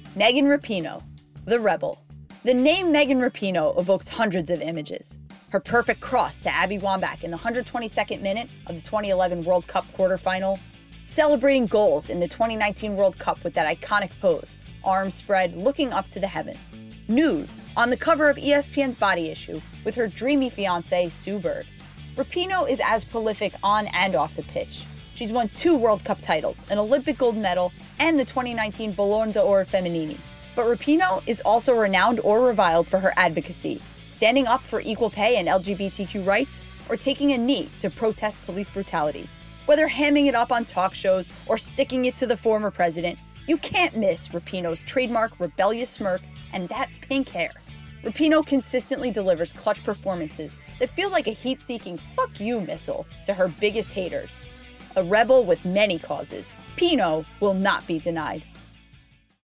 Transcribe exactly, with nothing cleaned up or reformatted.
Megan Rapinoe, the rebel. The name Megan Rapinoe evokes hundreds of images. Her perfect cross to Abby Wambach in the one hundred twenty-second minute of the twenty eleven World Cup quarterfinal, celebrating goals in the twenty nineteen World Cup with that iconic pose, arms spread, looking up to the heavens. Nude, on the cover of E S P N's Body Issue, with her dreamy fiancé, Sue Bird. Rapinoe is as prolific on and off the pitch. She's won two World Cup titles, an Olympic gold medal, and the twenty nineteen Ballon d'Or Femminini. But Rapinoe is also renowned or reviled for her advocacy, standing up for equal pay and L G B T Q rights, or taking a knee to protest police brutality. Whether hamming it up on talk shows or sticking it to the former president, you can't miss Rapinoe's trademark rebellious smirk and that pink hair. Rapinoe consistently delivers clutch performances that feel like a heat-seeking fuck you missile to her biggest haters. A rebel with many causes, Pinoe will not be denied.